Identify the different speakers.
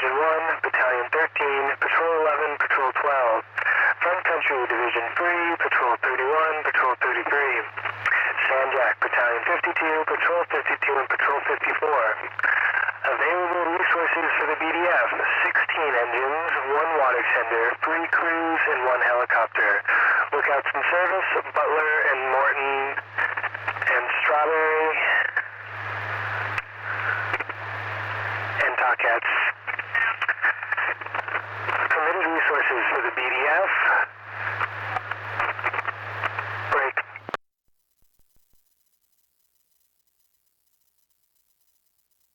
Speaker 1: Division 1, Battalion 13, Patrol 11, Patrol 12. Front Country Division 3, Patrol 31, Patrol 33. Sanjak, Battalion 52, Patrol 52, and Patrol 54. Available resources for the BDF: 16 engines, 1 water tender, 3 crews, and 1 helicopter. Lookouts in service: Butler and Morton and Strawberry.